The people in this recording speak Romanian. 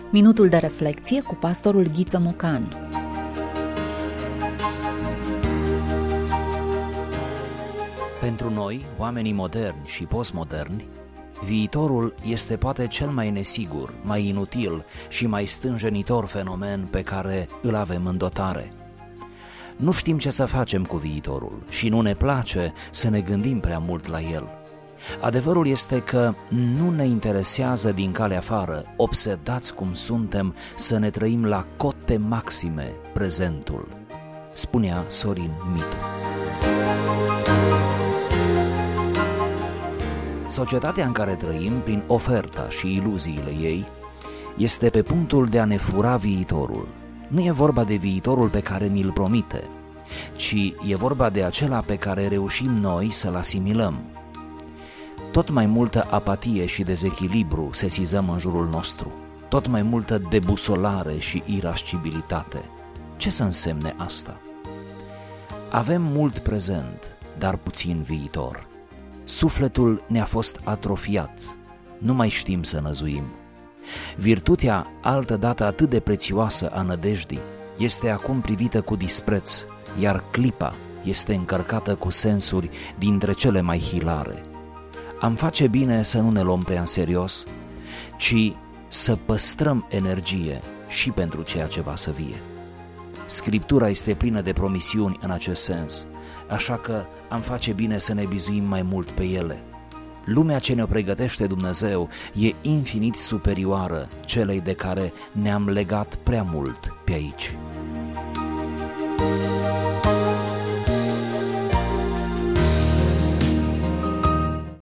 Minutul de reflecție cu pastorul Ghiță Mocanu. Pentru noi, oamenii moderni și postmoderni, viitorul este poate cel mai nesigur, mai inutil și mai stânjenitor fenomen pe care îl avem în dotare. Nu știm ce să facem cu viitorul și nu ne place să ne gândim prea mult la el. Adevărul este că nu ne interesează din calea afară, obsedați cum suntem, să ne trăim la cote maxime prezentul, spunea Sorin Mitu. Societatea în care trăim, prin oferta și iluziile ei, este pe punctul de a ne fura viitorul. Nu e vorba de viitorul pe care ni-l promite, ci e vorba de acela pe care reușim noi să-l asimilăm. Tot mai multă apatie și dezechilibru sesizăm în jurul nostru, tot mai multă debusolare și irascibilitate. Ce să însemne asta? Avem mult prezent, dar puțin viitor. Sufletul ne-a fost atrofiat, nu mai știm să năzuim. Virtutea, altădată atât de prețioasă a nădejdii, este acum privită cu dispreț, iar clipa este încărcată cu sensuri dintre cele mai hilare. Am face bine să nu ne luăm prea în serios, ci să păstrăm energie și pentru ceea ce va să vie. Scriptura este plină de promisiuni în acest sens, așa că am face bine să ne bizuim mai mult pe ele. Lumea ce ne-o pregătește Dumnezeu e infinit superioară celei de care ne-am legat prea mult pe aici.